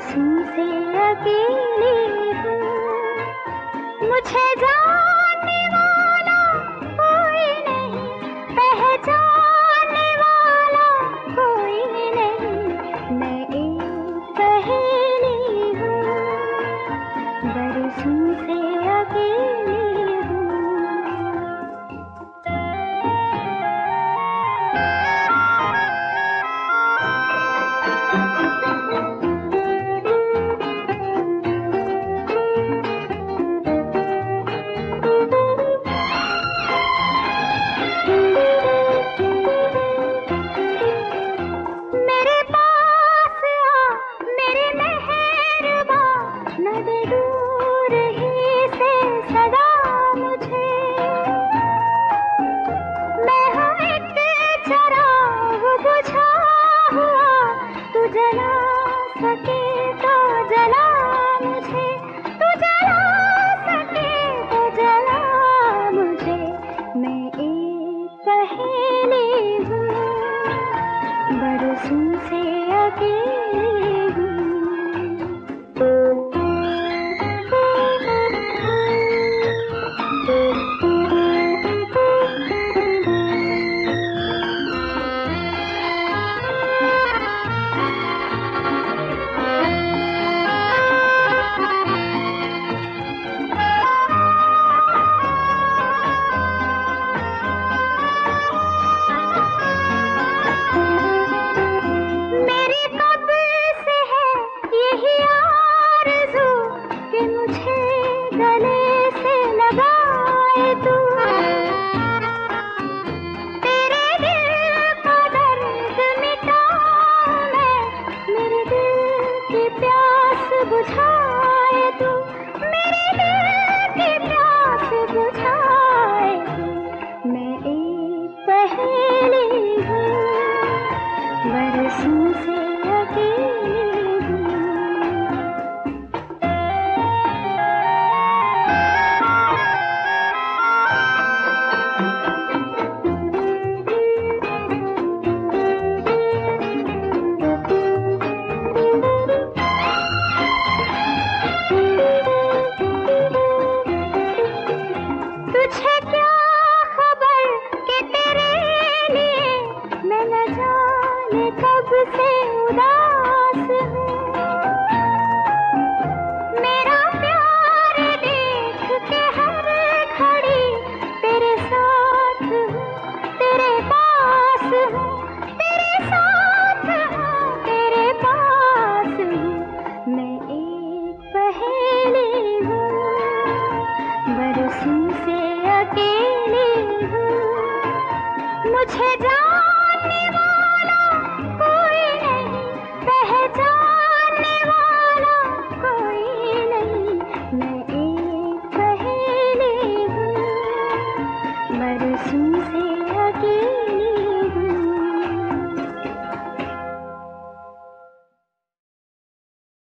बरसों से अकेली हूँ, मुझे जानने वाला कोई नहीं, पहचानने वाला कोई नहीं, मैं एक पहेली हूँ, बरसों से अकेली हूँ। जला सके तो जला मुझे, तू जला सके तो जला मुझे, मैं एक पहेली हूँ, बरसों से अकेली हूँ। बुझाए तू मेरे दिल की प्यास बुझाए तू, मैं एक पहेली हूँ, बरसों से अकेली हूँ। तुझे क्या खबर कि तेरे लिए मैं न जाने कब से उदास